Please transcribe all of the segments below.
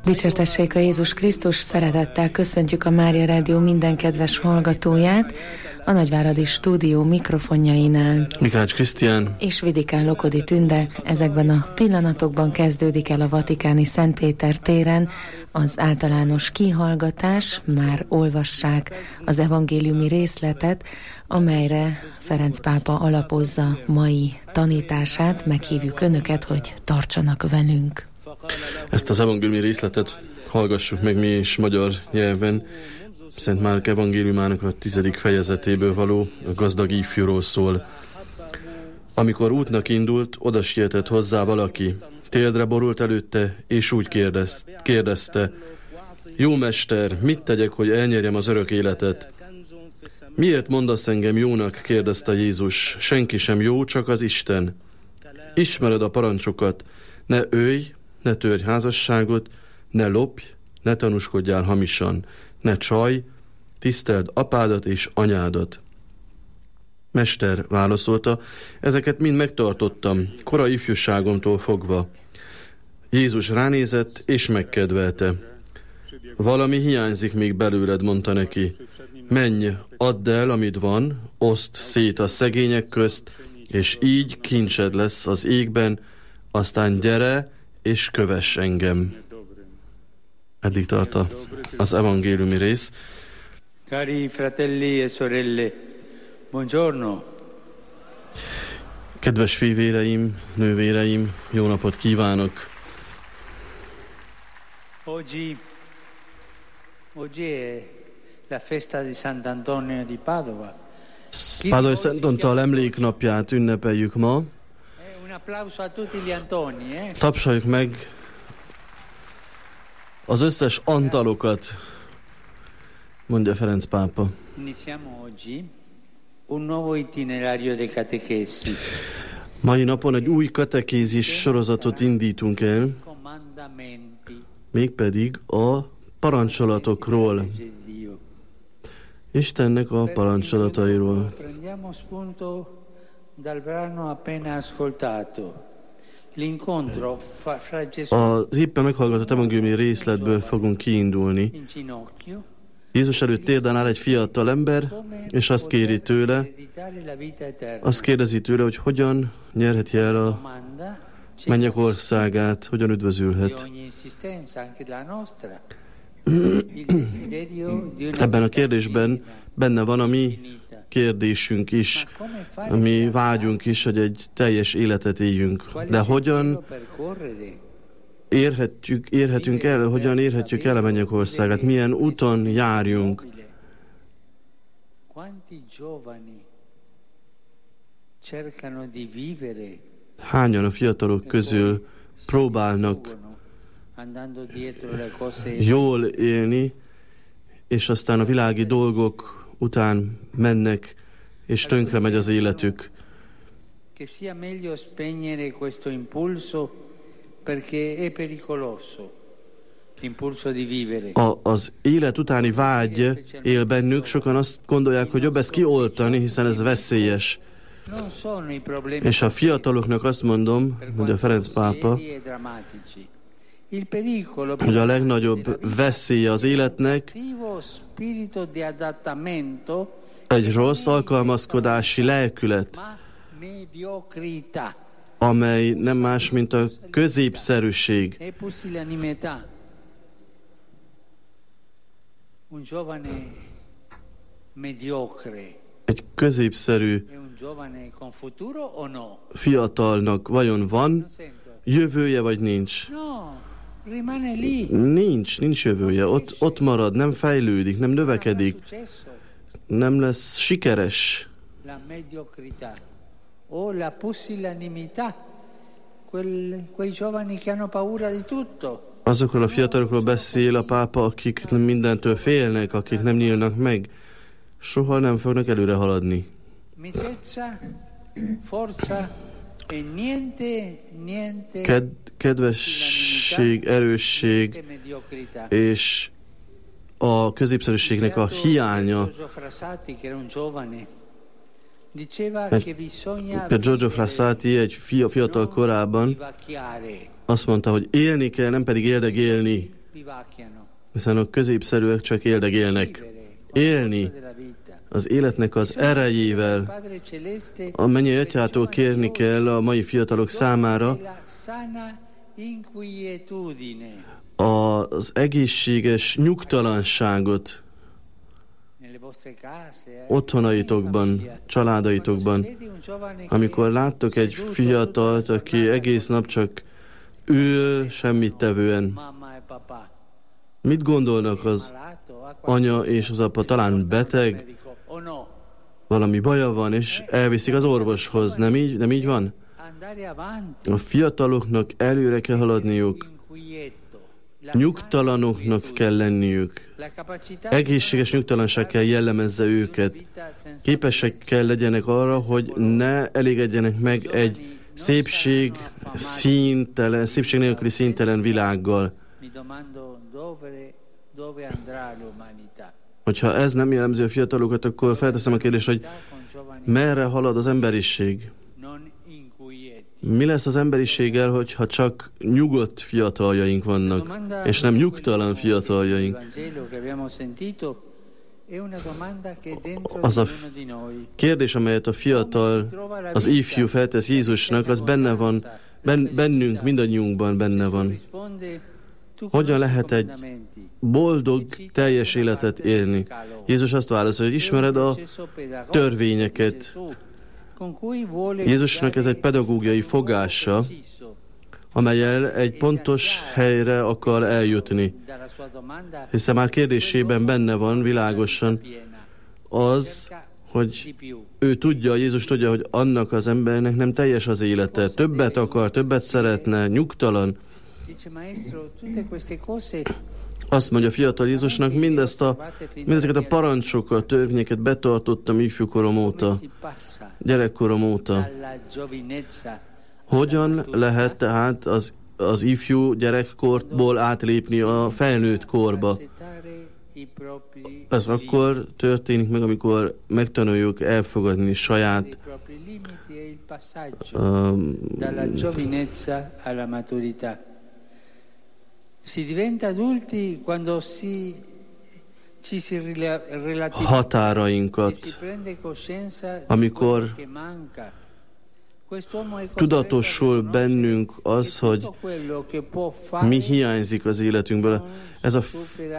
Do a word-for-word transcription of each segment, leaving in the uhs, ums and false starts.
Dicsértessék a Jézus Krisztus, szeretettel köszöntjük a Mária Rádió minden kedves hallgatóját, a Nagyváradi Stúdió mikrofonjainál Mikács Krisztián és Vidikán Lokodi Tünde. Ezekben a pillanatokban kezdődik el a vatikáni Szent Péter téren az általános kihallgatás. Már olvassák az evangéliumi részletet, amelyre Ferenc pápa alapozza mai tanítását. Meghívjuk önöket, hogy tartsanak velünk. Ezt az evangéliumi részletet hallgassuk meg mi is magyar nyelven. Szent Márk evangéliumának a tizedik fejezetéből való, a gazdag ifjúról szól. Amikor útnak indult, oda sietett hozzá valaki. Térdre borult előtte, és úgy kérdez, kérdezte: Jó mester, mit tegyek, hogy elnyerjem az örök életet? Miért mondasz engem jónak? Kérdezte Jézus. Senki sem jó, csak az Isten. Ismered a parancsokat: ne ölj, ne törj házasságot, ne lopj, ne tanúskodjál hamisan, ne csalj, tiszteld apádat és anyádat. Mester, válaszolta, ezeket mind megtartottam, kora ifjúságomtól fogva. Jézus ránézett és megkedvelte. Valami hiányzik még belőled, mondta neki. Menj, add el, amit van, oszd szét a szegények közt, és így kincsed lesz az égben, aztán gyere és kövess engem. Eddig tart az evangéliumi rész. Cari fratelli e sorelle, buongiorno. Kedves fivéreim, nővéreim, jó napot kívánok! Oggi, oggi è la festa di Sant'Antonio di Padova. Pádovai Szent Antal emléknapját ünnepeljük ma. Un applauso a tutti gli Antoni, eh? Tapsoljuk meg az összes Antalokat, mondja Ferenc pápa. Iniziamo oggi un nuovo itinerario dei catechesi. Mai napon egy új katekézis sorozatot indítunk el, mégpedig a parancsolatokról. Istennek a parancsolatairól. Prendiamo spunto dal brano appena ascoltato. L'incontro fra Gesù. Az éppen meghallgatott evangéliumi részletből fogunk kiindulni. Jézus előtt térden áll egy fiatal ember, és azt kéri tőle, azt kérdezi tőle, hogy hogyan nyerheti el a mennyek országát, hogyan üdvözülhet. Ebben a kérdésben benne van a mi kérdésünk is, a mi vágyunk is, hogy egy teljes életet éljünk. De hogyan érhetjük, érhetünk el, hogyan érhetjük el a mennyek országát, milyen úton járjunk? Hányan a fiatalok közül próbálnak jól élni, és aztán a világi dolgok után mennek, és tönkre megy az életük. A, az élet utáni vágy él bennük, sokan azt gondolják, hogy jobb ezt kioltani, hiszen ez veszélyes. És a fiataloknak azt mondom, mondja Ferenc pápa, hogy a legnagyobb veszélye az életnek egy rossz alkalmazkodási lelkület, amely nem más, mint a középszerűség. Egy középszerű fiatalnak vajon van jövője, vagy nincs? Nincs, nincs jövője. Ott, ott marad, nem fejlődik, nem növekedik, nem lesz sikeres. Azokról a fiatalokról beszél a pápa, akik mindentől félnek, akik nem nyílnak meg. Soha nem fognak előre haladni. Ked, kedvesség, erősség és a középszerűségnek a hiánya. Például Giorgio Frassati egy fiatal korában azt mondta, hogy élni kell, nem pedig érdegélni. hiszen a középszerűek csak éldegélnek. Élni az életnek az erejével, a mennyei atyától kérni kell a mai fiatalok számára az egészséges nyugtalanságot otthonaitokban, családaitokban. Amikor láttok egy fiatalt, aki egész nap csak ül, semmit tevően, mit gondolnak az anya és az apa? Talán beteg, valami baja van, és elviszik az orvoshoz. Nem így, nem így van? A fiataloknak előre kell haladniuk, nyugtalanoknak kell lenniük, egészséges nyugtalanság kell jellemezze őket, képesek kell legyenek arra, hogy ne elégedjenek meg egy szépség színtelen, szépség nélküli színtelen világgal. Hogyha ez nem jellemzi a fiatalokat, akkor felteszem a kérdést, hogy merre halad az emberiség? Mi lesz az emberiséggel, hogyha csak nyugodt fiataljaink vannak, és nem nyugtalan fiataljaink? Az a kérdés, amelyet a fiatal, az ifjú feltesz Jézusnak, az benne van, bennünk, mindannyiunkban benne van. Hogyan lehet egy boldog, teljes életet élni? Jézus azt válaszolja, hogy ismered a törvényeket. Jézusnak ez egy pedagógiai fogása, amellyel egy pontos helyre akar eljutni. Hiszen már kérdésében benne van világosan az, hogy ő tudja, Jézus tudja, hogy annak az embernek nem teljes az élete. Többet akar, többet szeretne, nyugtalan. Azt mondja fiatal Jézusnak, mindezt a, mindezeket a parancsokat, törvényeket betartottam ifjúkorom óta, gyerekkorom óta. Hogyan lehet tehát az, az ifjú gyerekkorból átlépni a felnőtt korba? Ez akkor történik meg, amikor megtanuljuk elfogadni saját um, határainkat, amikor tudatosul bennünk az, hogy mi hiányzik az életünkből. Ez a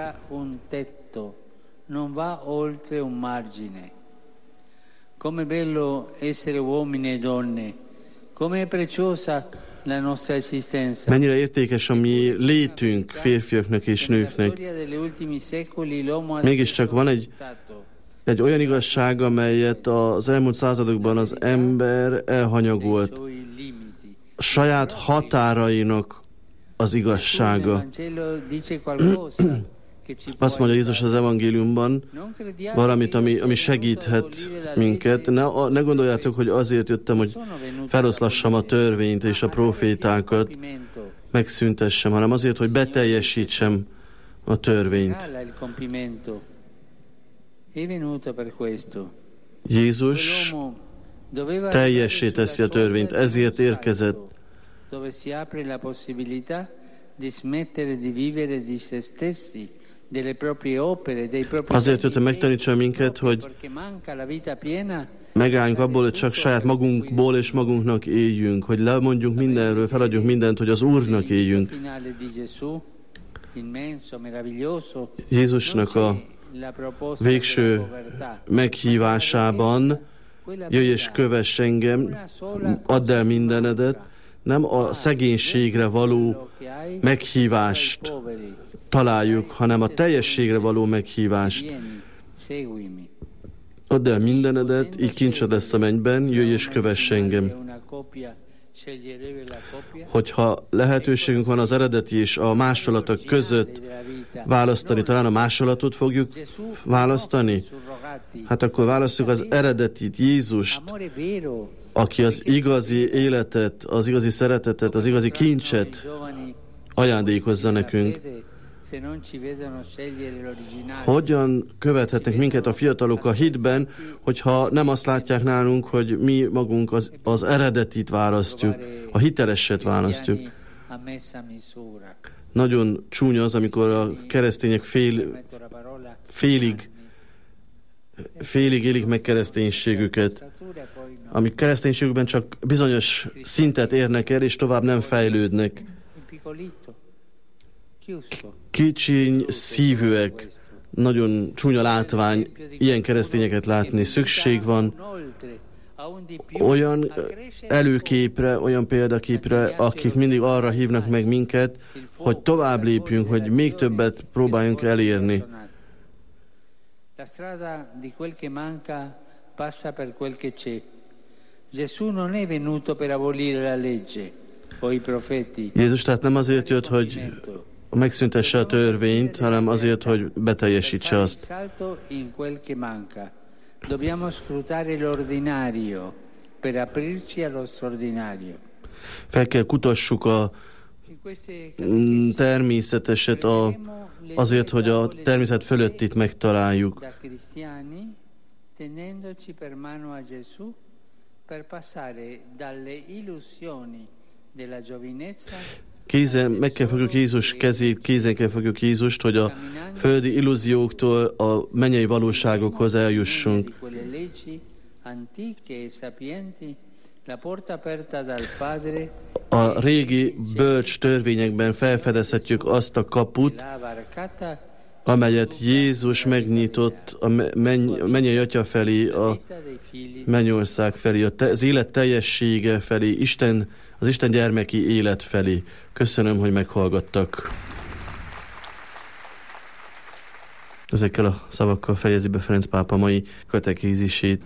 come bello essere uomini e donne, come è preziosa la nostra esistenza. Mennyire értékes a mi létünk, férfiaknak és nőknek. Mégiscsak van egy, egy olyan igazság, amelyet az elmúlt századokban az ember elhanyagolt. A saját határainak az igazsága. Azt mondja Jézus az evangéliumban, valamit, ami, ami segíthet minket. Ne, ne gondoljátok, hogy azért jöttem, hogy feloszlassam a törvényt és a profétákat, megszüntessem, hanem azért, hogy beteljesítsem a törvényt. Jézus teljessé teszi a törvényt, ezért érkezett. Azért jött, hogy megtanítsa minket, hogy megálljunk abból, hogy csak saját magunkból és magunknak éljünk, hogy lemondjunk mindenről, feladjunk mindent, hogy az Úrnak éljünk. Jézusnak a végső meghívásában, jöjj és kövess engem, add el mindenedet, nem a szegénységre való meghívást találjuk, hanem a teljességre való meghívást. Add el mindenedet, így kincsed lesz a mennyben, jöjj és kövess engem. Hogyha lehetőségünk van az eredeti és a másolatok között választani, talán a másolatot fogjuk választani? Hát akkor választjuk az eredetit, Jézust, aki az igazi életet, az igazi szeretetet, az igazi kincset ajándékozza nekünk. Hogyan követhetnek minket a fiatalok a hitben, hogyha nem azt látják nálunk, hogy mi magunk az, az eredetit választjuk, a hiteleset választjuk. Nagyon csúnya az, amikor a keresztények fél, félig, félig élik meg kereszténységüket, amik kereszténységükben csak bizonyos szintet érnek el, és tovább nem fejlődnek. Kicsiny szívűek, nagyon csúnya látvány ilyen keresztényeket látni. Szükség van olyan előképre, olyan példaképre, akik mindig arra hívnak meg minket, hogy tovább lépjünk, hogy még többet próbáljunk elérni. La strada di quel che manca passa per quel che c'è. Gesù non è venuto per abolire la legge o i profeti. Jézus tehát nem azért jött, hogy megszüntesse a törvényt, hanem azért, hogy beteljesítse azt. Dobbiamo scrutare l'ordinario per aprirci allo straordinario. Fel kell kutassuk a természeteset a, azért, hogy a természet fölöttit megtaláljuk. Tenendoci per mano a Gesù per passare dalle illusioni della giovinezza. Kézen, meg kell fogjuk Jézus kezét, kézen kell fogjuk Jézust, hogy a földi illúzióktól a mennyei valóságokhoz eljussunk. A régi bölcs törvényekben felfedezhetjük azt a kaput, amelyet Jézus megnyitott a mennyei Atya felé, a mennyország felé, az élet teljessége felé, Isten, az Isten gyermeki élet felé. Köszönöm, hogy meghallgattak. Ezekkel a szavakkal fejezi be Ferenc pápa mai katekézisét.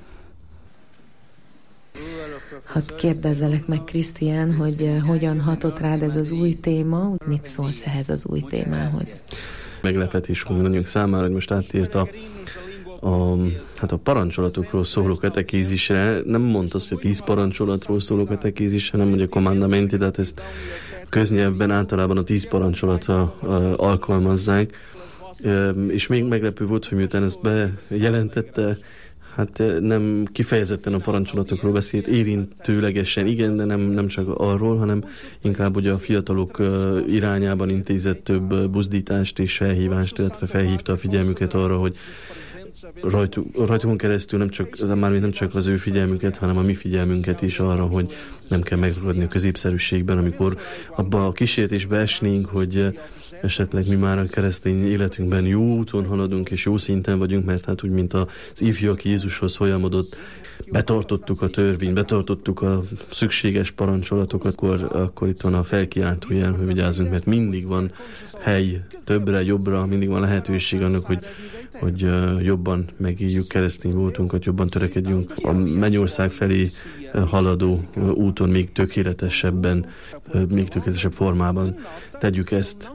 Hadd kérdezzelek meg, Krisztián, hogy hogyan hatott rád ez az új téma? Mit szólsz ehhez az új témához? Meglepetés mindannyiunk számára, hogy most áttért a, a, hát a parancsolatokról szóló katekézisre. Nem mondta azt, hogy tíz parancsolatról szóló katekézis, hanem hogy a commandamenti, tehát ezt köznyelvben általában a tíz parancsolatra alkalmazzák. És még meglepő volt, hogy miután ezt bejelentette, hát nem kifejezetten a parancsolatokról beszélt, érintőlegesen igen, de nem, nem csak arról, hanem inkább ugye a fiatalok irányában intézett több buzdítást és felhívást, illetve felhívta a figyelmüket arra, hogy rajtuk, rajtunk keresztül nem csak, mármint nem csak az ő figyelmüket, hanem a mi figyelmünket is arra, hogy nem kell megragadni a középszerűségben, amikor abba a kísértésbe esnénk, hogy esetleg mi már a keresztény életünkben jó úton haladunk, és jó szinten vagyunk, mert hát úgy, mint az ifjú, aki Jézushoz folyamodott, betartottuk a törvényt, betartottuk a szükséges parancsolatokat, akkor, akkor itt van a felkiáltó jel, hogy vigyázzunk, mert mindig van hely többre, jobbra, mindig van lehetőség annak, hogy, hogy jobban megéljük keresztény voltunkat, jobban törekedjünk a mennyország felé haladó úton még tökéletesebben, még tökéletesebb formában tegyük ezt.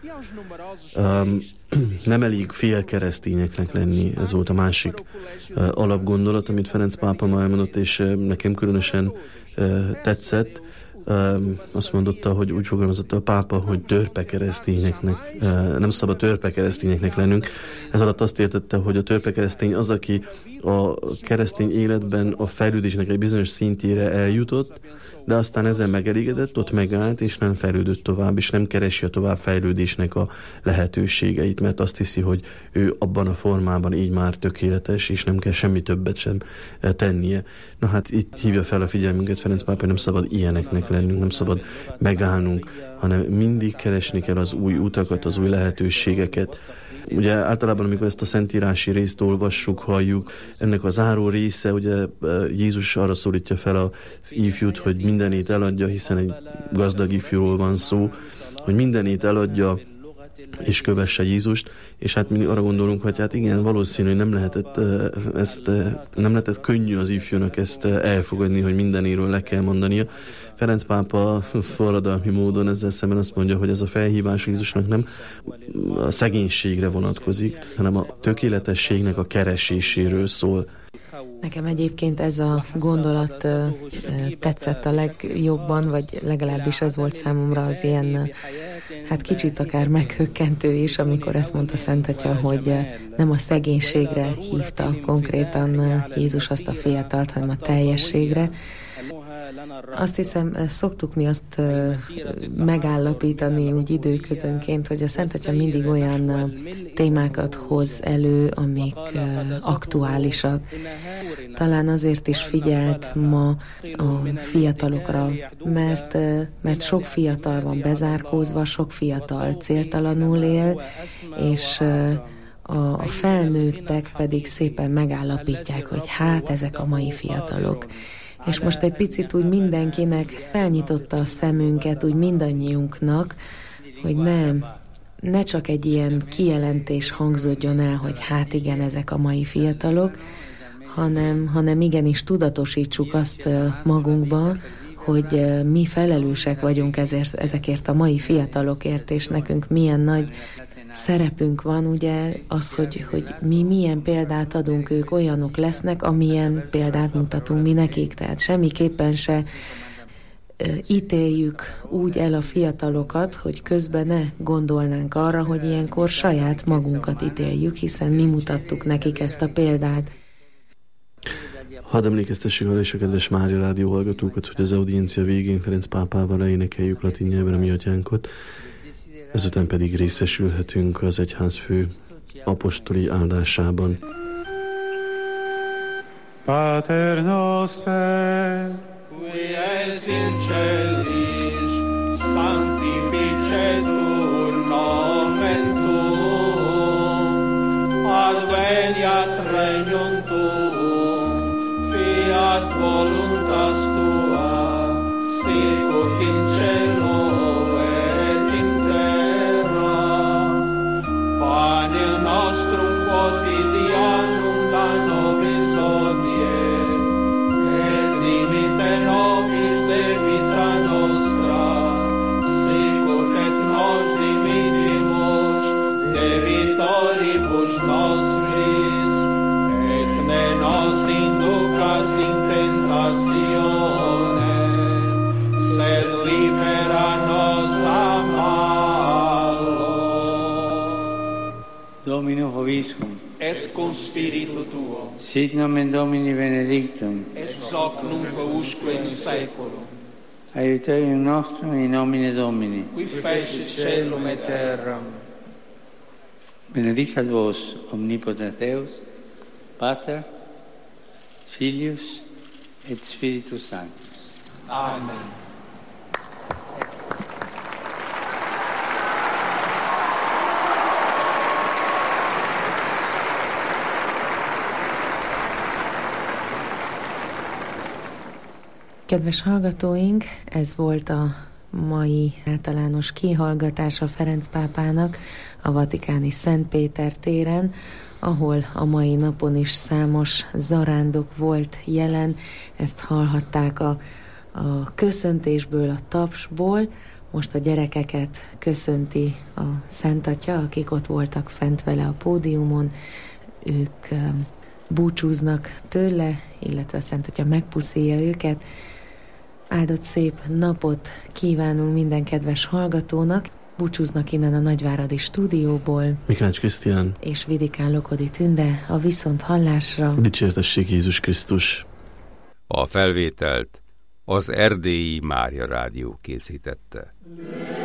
Um, nem elég félkeresztényeknek lenni, ez volt a másik uh, alapgondolat, amit Ferenc pápa ma elmondott, és uh, nekem különösen uh, tetszett. Um, azt mondotta, hogy úgy fogalmazott a pápa, hogy törpe keresztényeknek, uh, nem szabad törpe keresztényeknek lennünk. Ez alatt azt értette, hogy a törpe keresztény az, aki a keresztény életben a fejlődésnek egy bizonyos szintjére eljutott, de aztán ezzel megelégedett, ott megállt, és nem fejlődött tovább, és nem keresi a továbbfejlődésnek a lehetőségeit, mert azt hiszi, hogy ő abban a formában így már tökéletes, és nem kell semmi többet sem tennie. Na hát itt hívja fel a figyelmünket Ferenc pápa, hogy nem szabad ilyeneknek lennünk, nem szabad megállnunk, hanem mindig keresni kell az új utakat, az új lehetőségeket. Ugye általában, amikor ezt a szentírási részt olvassuk, halljuk, ennek a záró része, ugye Jézus arra szólítja fel az ifjút, hogy mindenét eladja, hiszen egy gazdag ifjúról van szó, hogy mindenét eladja, és kövesse Jézust, és hát mindig arra gondolunk, hogy hát igen, valószínű, hogy nem lehetett, ezt, nem lehetett könnyű az ifjúnak ezt elfogadni, hogy mindenéről le kell mondania. Ferenc pápa forradalmi módon ezzel szemben azt mondja, hogy ez a felhívás Jézusnak nem a szegénységre vonatkozik, hanem a tökéletességnek a kereséséről szól. Nekem egyébként ez a gondolat ö, ö, tetszett a legjobban, vagy legalábbis ez volt számomra az ilyen, hát kicsit akár meghökkentő is, amikor ezt mondta Szent Atya, hogy nem a szegénységre hívta konkrétan Jézus azt a fiatalt, hanem a teljességre. Azt hiszem, szoktuk mi azt megállapítani úgy időközönként, hogy a Szent Atya mindig olyan témákat hoz elő, amik aktuálisak. Talán azért is figyelt ma a fiatalokra, mert, mert sok fiatal van bezárkózva, sok fiatal céltalanul él, és a felnőttek pedig szépen megállapítják, hogy hát ezek a mai fiatalok. És most egy picit úgy mindenkinek felnyitotta a szemünket, úgy mindannyiunknak, hogy nem, ne csak egy ilyen kijelentés hangzódjon el, hogy hát igen, ezek a mai fiatalok, hanem, hanem igenis tudatosítsuk azt magunkba, hogy mi felelősek vagyunk ezért, ezekért a mai fiatalokért, és nekünk milyen nagy szerepünk van, ugye az, hogy, hogy mi milyen példát adunk, ők olyanok lesznek, amilyen példát mutatunk mi nekik. Tehát semmiképpen se ítéljük úgy el a fiatalokat, hogy közben ne gondolnánk arra, hogy ilyenkor saját magunkat ítéljük, hiszen mi mutattuk nekik ezt a példát. Hadd emlékeztessük arra is a kedves Mária Rádió hallgatókat, hogy az audiencia végén Ferenc pápával énekeljük latin nyelven a mi atyánkot, ezután pedig részesülhetünk az egyházfő apostoli áldásában. Pater noster, qui es in celis, sanctificetur nomen tuum, adveniat regnum tuum, fiat voluntas tua, sicut in cielo et in terra. Panem nostrum quotidianum da nobis hodie, et dimite nobis debita nostra, sicut et nos dimittimus debitoribus nostris, et ne nos inducas in tentationem, sed libera nos a malo. Dominus vobiscum. Et cum spiritu tuo. Sit nomen Domini benedictum. Et hoc nunc usque in saeculum. Aiuterium nostrum in nomine Domini. Qui fecit caelum et terram. Benedicat vos omnipotens Deus, Pater, Filius et Spiritus Sanctus. Amen. Kedves hallgatóink, ez volt a mai általános kihallgatása Ferenc pápának a vatikáni Szent Péter téren, ahol a mai napon is számos zarándok volt jelen. Ezt hallhatták a, a köszöntésből, a tapsból. Most a gyerekeket köszönti a Szent Atya, akik ott voltak fent vele a pódiumon. Ők búcsúznak tőle, illetve a Szent Atya megpuszilja őket. Áldott szép napot kívánunk minden kedves hallgatónak. Búcsúznak innen a Nagyváradi stúdióból Mikács Krisztián és Vidikán Lokodi Tünde. A viszont hallásra. Dicsértessék Jézus Krisztus. A felvételt az Erdélyi Mária Rádió készítette.